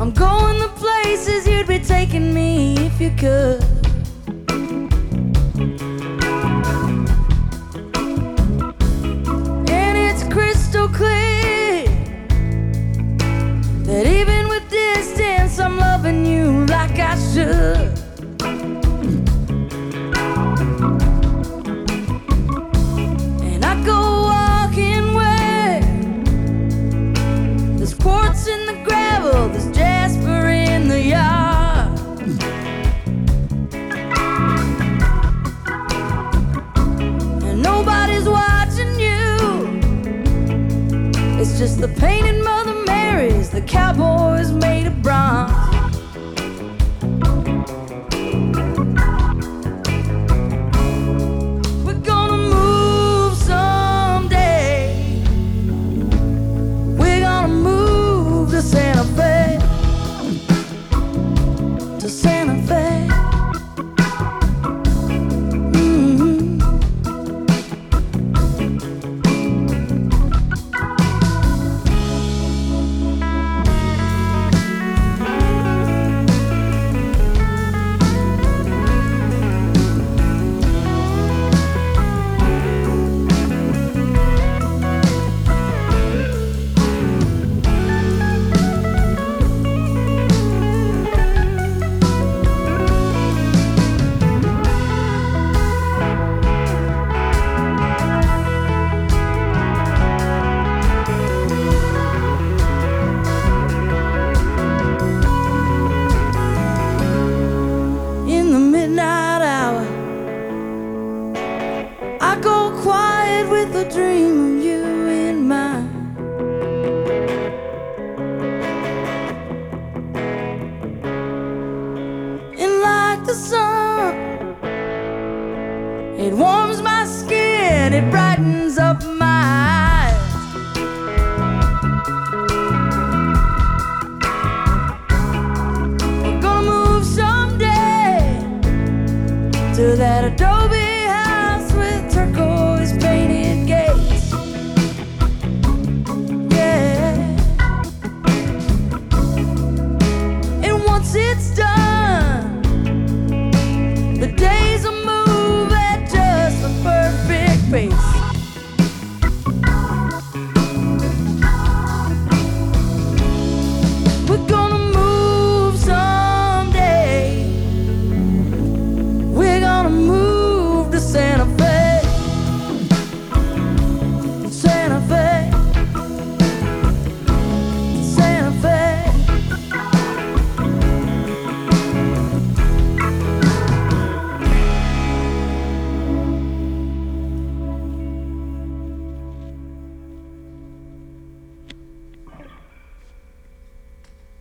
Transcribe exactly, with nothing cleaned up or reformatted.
I'm going the places you'd be taking me if you could. And it's crystal clear that even with distance I'm loving you like I should. And I go walking where there's quartz in the gravel, there's jasper in the yard. And nobody's watching you, it's just the painted Mother Marys, the cowboys made of bronze.